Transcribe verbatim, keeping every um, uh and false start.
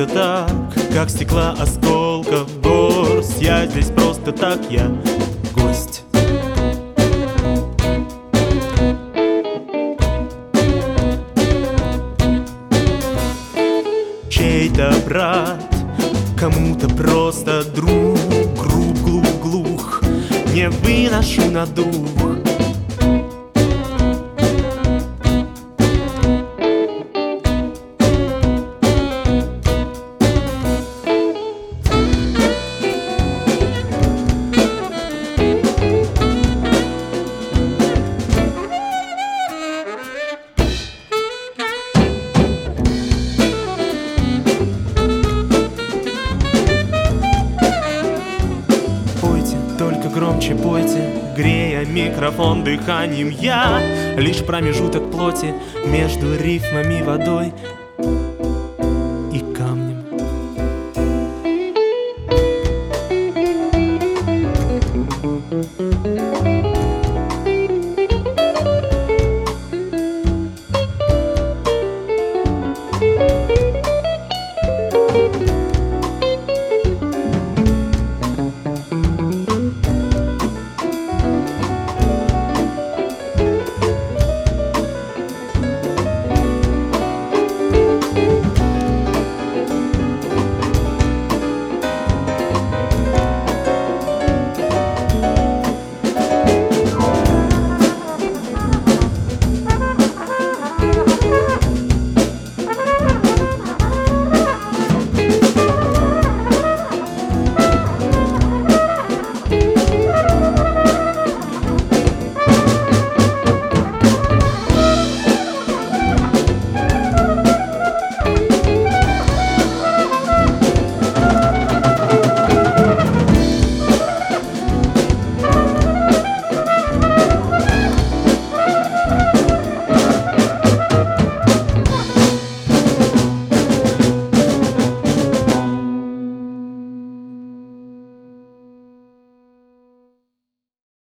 так, как стекла осколков горсть. Я здесь просто так, я гость. Чей-то брат, кому-то просто друг, груб, глух, глух, не выношу на дух. Только громче пойте, грея микрофон дыханием. Я лишь промежуток плоти между рифмами водой.